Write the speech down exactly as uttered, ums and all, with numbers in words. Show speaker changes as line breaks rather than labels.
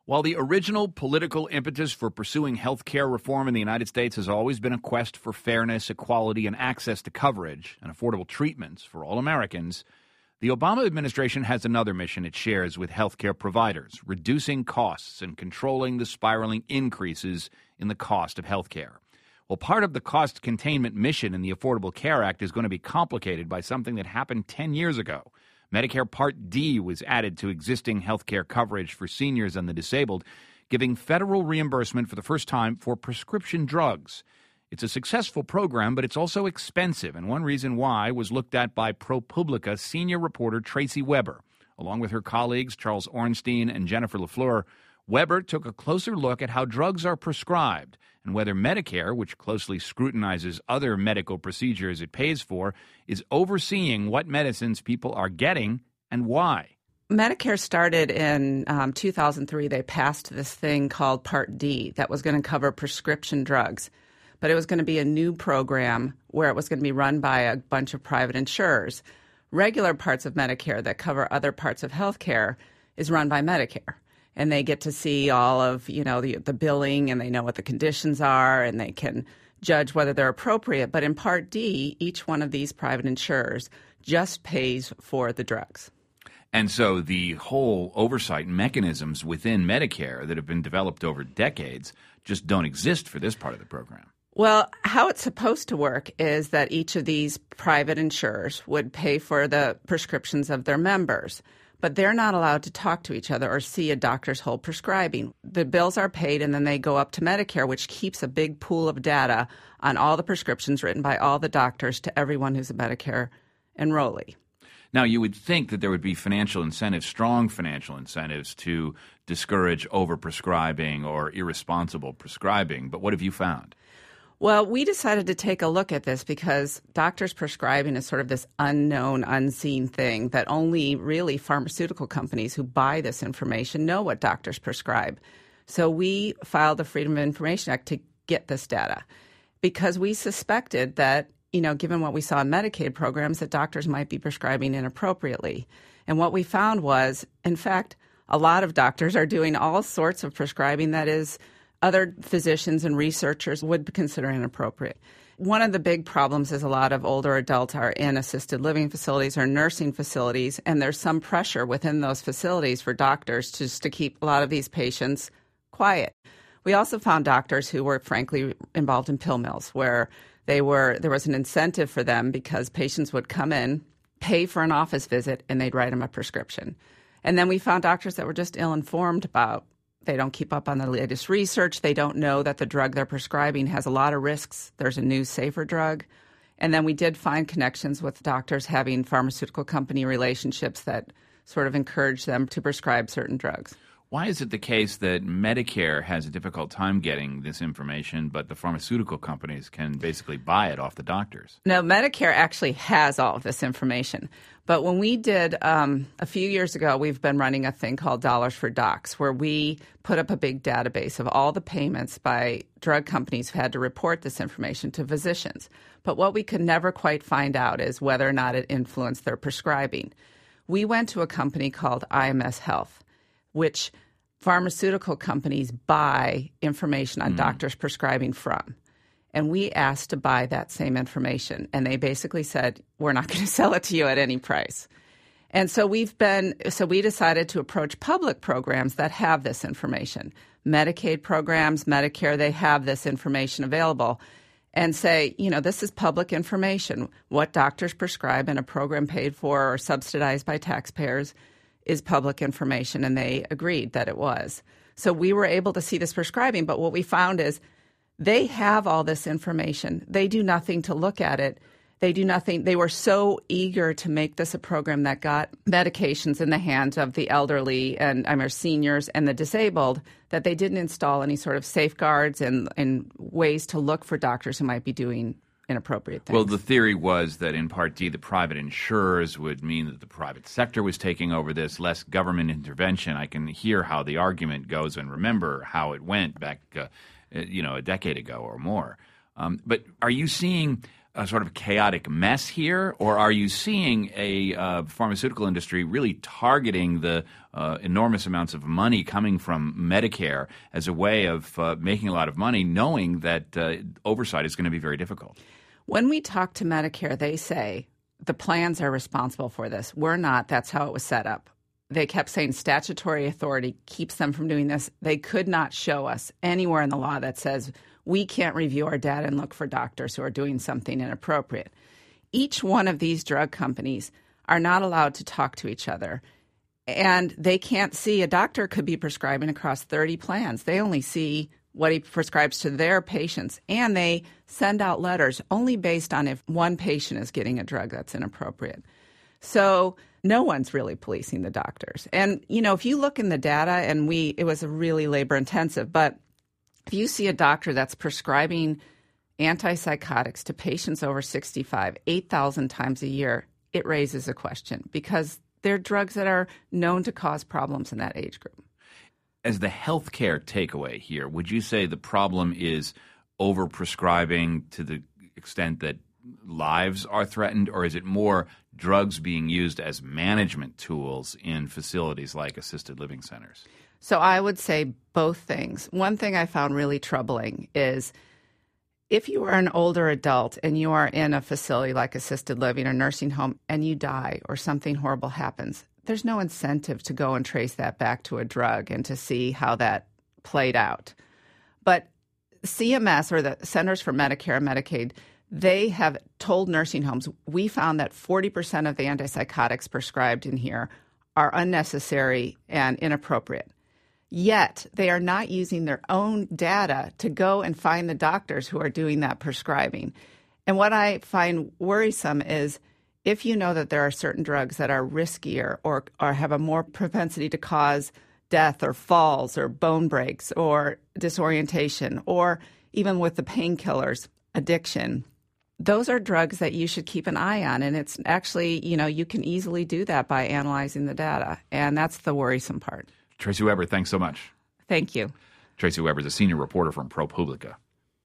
While the original political impetus for pursuing health care reform in the United States has always been a quest for fairness, equality, and access to coverage and affordable treatments for all Americans, the Obama administration has another mission it shares with health care providers, reducing costs and controlling the spiraling increases in the cost of health care. Well, part of the cost containment mission in the Affordable Care Act is going to be complicated by something that happened ten years ago. Medicare Part D was added to existing health care coverage for seniors and the disabled, giving federal reimbursement for the first time for prescription drugs. It's a successful program, but it's also expensive, and one reason why was looked at by ProPublica senior reporter Tracy Weber. Along with her colleagues Charles Ornstein and Jennifer LaFleur, Weber took a closer look at how drugs are prescribed and whether Medicare, which closely scrutinizes other medical procedures it pays for, is overseeing what medicines people are getting and why.
Medicare started in um, two thousand three. They passed this thing called Part D that was going to cover prescription drugs. But it was going to be a new program where it was going to be run by a bunch of private insurers. Regular parts of Medicare that cover other parts of health care is run by Medicare. And they get to see all of, you know, the, the billing, and they know what the conditions are, and they can judge whether they're appropriate. But in Part D, each one of these private insurers just pays for the drugs.
And so the whole oversight mechanisms within Medicare that have been developed over decades just don't exist for this part of the program.
Well, how it's supposed to work is that each of these private insurers would pay for the prescriptions of their members. But they're not allowed to talk to each other or see a doctor's whole prescribing. The bills are paid, and then they go up to Medicare, which keeps a big pool of data on all the prescriptions written by all the doctors to everyone who's a Medicare enrollee.
Now, you would think that there would be financial incentives, strong financial incentives, to discourage overprescribing or irresponsible prescribing. But what have you found?
Well, we decided to take a look at this because doctors prescribing is sort of this unknown, unseen thing that only really pharmaceutical companies who buy this information know what doctors prescribe. So we filed the Freedom of Information Act to get this data because we suspected that, you know, given what we saw in Medicaid programs, that doctors might be prescribing inappropriately. And what we found was, in fact, a lot of doctors are doing all sorts of prescribing that is other physicians and researchers would consider inappropriate. One of the big problems is a lot of older adults are in assisted living facilities or nursing facilities, and there's some pressure within those facilities for doctors just to keep a lot of these patients quiet. We also found doctors who were, frankly, involved in pill mills, where they were there was an incentive for them because patients would come in, pay for an office visit, and they'd write them a prescription. And then we found doctors that were just ill-informed about They don't keep up on the latest research. They don't know that the drug they're prescribing has a lot of risks. There's a new, safer drug. And then we did find connections with doctors having pharmaceutical company relationships that sort of encourage them to prescribe certain drugs.
Why is it the case that Medicare has a difficult time getting this information, but the pharmaceutical companies can basically buy it off the doctors?
No, Medicare actually has all of this information. But when we did, um, a few years ago, we've been running a thing called Dollars for Docs, where we put up a big database of all the payments by drug companies who had to report this information to physicians. But what we could never quite find out is whether or not it influenced their prescribing. We went to a company called I M S Health, which pharmaceutical companies buy information on mm. doctors prescribing from. And we asked to buy that same information. And they basically said, we're not going to sell it to you at any price. And so we've been, so we decided to approach public programs that have this information. Medicaid programs, Medicare, they have this information available. And say, you know, this is public information. What doctors prescribe in a program paid for or subsidized by taxpayers is public information, and they agreed that it was. So we were able to see this prescribing, but what we found is they have all this information. They do nothing to look at it. They do nothing. They were so eager to make this a program that got medications in the hands of the elderly and I mean, seniors and the disabled that they didn't install any sort of safeguards and, and ways to look for doctors who might be doing inappropriate things.
Well, the theory was that in Part D, the private insurers would mean that the private sector was taking over this, less government intervention. I can hear how the argument goes and remember how it went back, uh, you know, a decade ago or more. Um, but are you seeing a sort of chaotic mess here, or are you seeing a uh, pharmaceutical industry really targeting the uh, enormous amounts of money coming from Medicare as a way of uh, making a lot of money, knowing that uh, oversight is going to be very difficult?
When we talk to Medicare, they say the plans are responsible for this. We're not. That's how it was set up. They kept saying statutory authority keeps them from doing this. They could not show us anywhere in the law that says we can't review our data and look for doctors who are doing something inappropriate. Each one of these drug companies are not allowed to talk to each other, and they can't see. A doctor could be prescribing across thirty plans. They only see what he prescribes to their patients, and they send out letters only based on if one patient is getting a drug that's inappropriate. So no one's really policing the doctors. And, you know, if you look in the data, and we it was a really labor intensive, but if you see a doctor that's prescribing antipsychotics to patients over sixty-five eight thousand times a year, it raises a question because they're drugs that are known to cause problems in that age group.
As the healthcare takeaway here, would you say the problem is overprescribing to the extent that lives are threatened, or is it more drugs being used as management tools in facilities like assisted living centers?
So I would say both things. One thing I found really troubling is if you are an older adult and you are in a facility like assisted living or nursing home and you die or something horrible happens, there's no incentive to go and trace that back to a drug and to see how that played out. But C M S, or the Centers for Medicare and Medicaid, they have told nursing homes, we found that forty percent of the antipsychotics prescribed in here are unnecessary and inappropriate. Yet they are not using their own data to go and find the doctors who are doing that prescribing. And what I find worrisome is if you know that there are certain drugs that are riskier or, or have a more propensity to cause death or falls or bone breaks or disorientation, or even with the painkillers, addiction, those are drugs that you should keep an eye on. And it's actually, you know, you can easily do that by analyzing the data. And that's the worrisome part.
Tracy Weber, thanks so much.
Thank you.
Tracy Weber is a senior reporter from ProPublica.